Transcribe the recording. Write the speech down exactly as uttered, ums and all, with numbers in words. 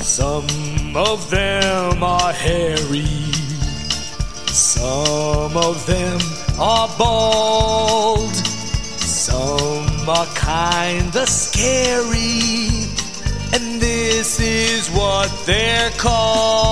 Some of them are hairy, some of them are bald, some are kinda scary, and this is what they're called.